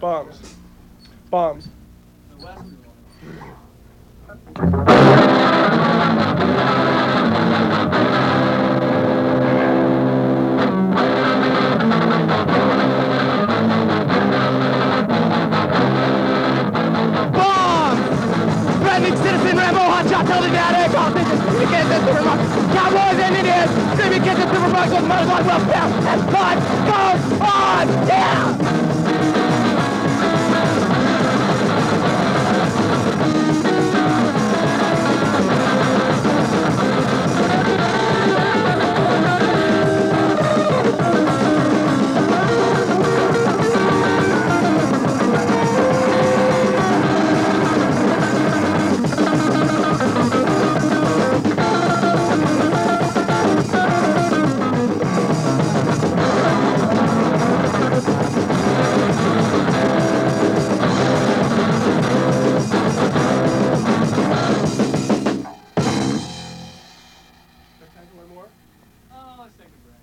Bombs. Bombs. Threatening citizen Rambo, hotshot, television addict, all things you can't say supermark. Cowboys and Indians, screaming kids and supermarkets with motorcycle welfare, and life goes on, yeah! One more? Oh, let's take a break.